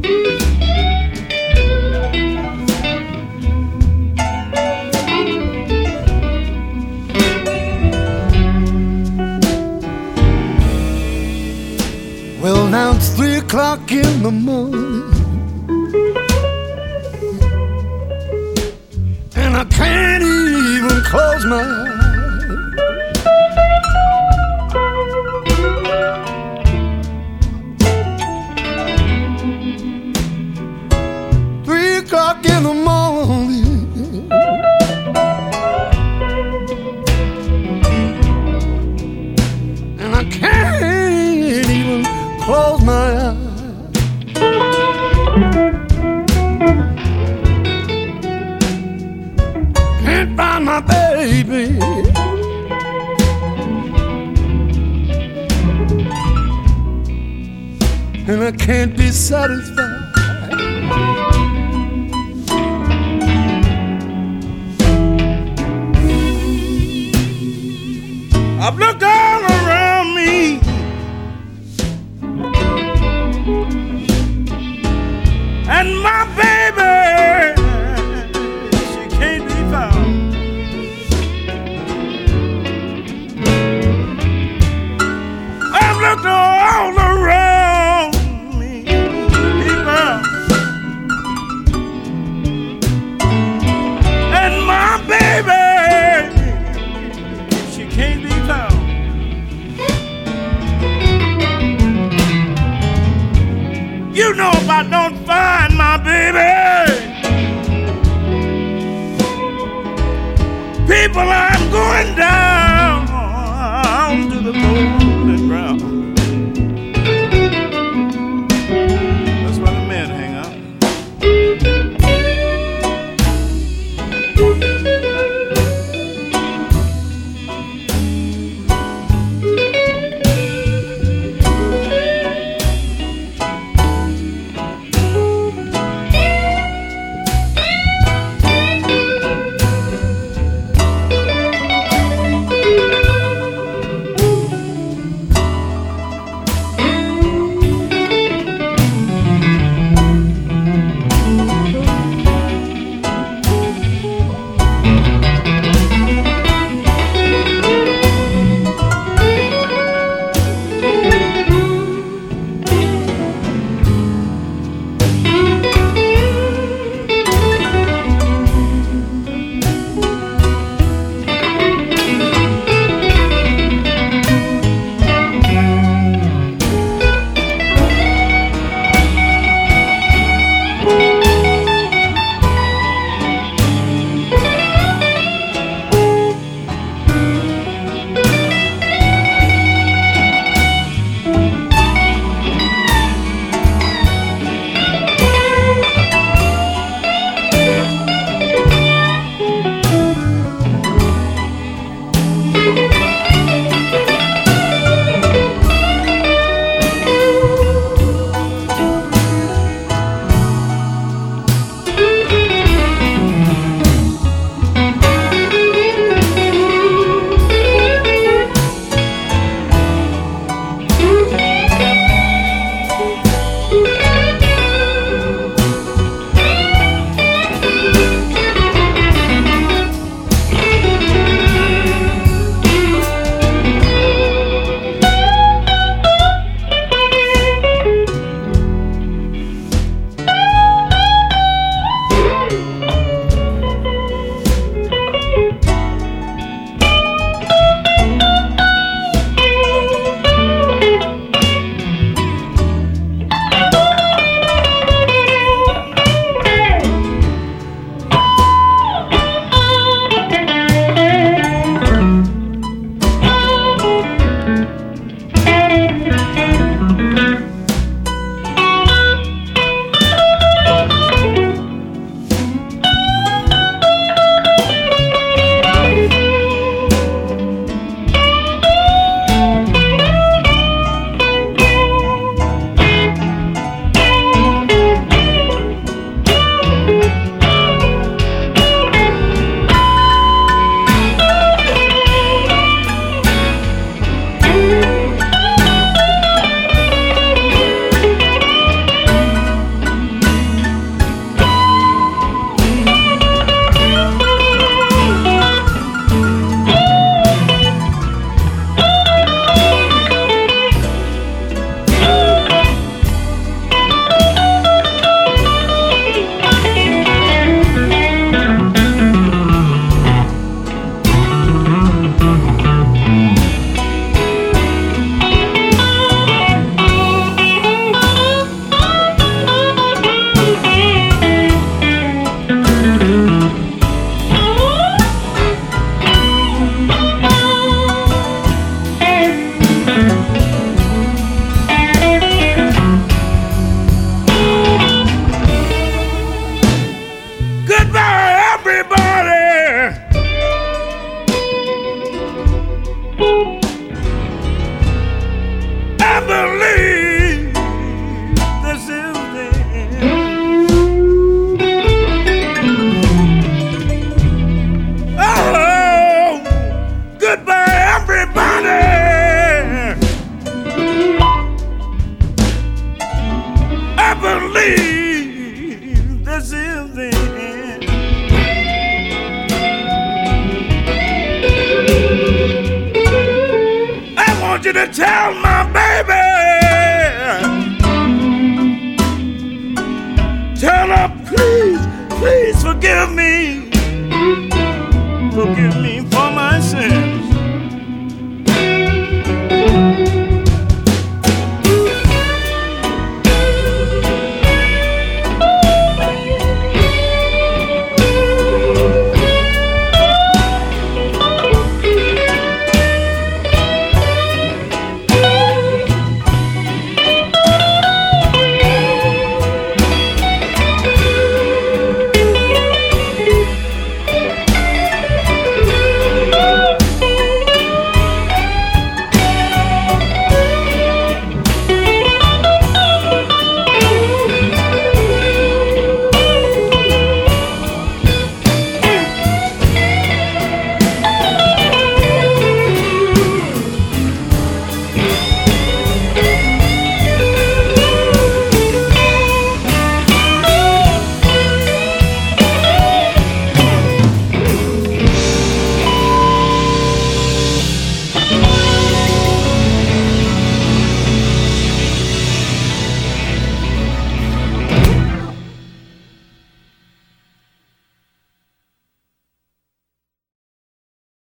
Well, now it's 3 o'clock in the morning, and I can't even close my eyes. 3 o'clock in the morning, and I can't even close my eyes. Can't find my baby, and I can't be satisfied. I've looked all around me, and my baby, she can't be found. I've looked all around me, people, and my baby, she can't be found. You know if I don't find my baby, people, I'm going down to the golden ground. That's where the men hang out. believe this is the end. I want you to tell my baby, tell her please, please forgive me.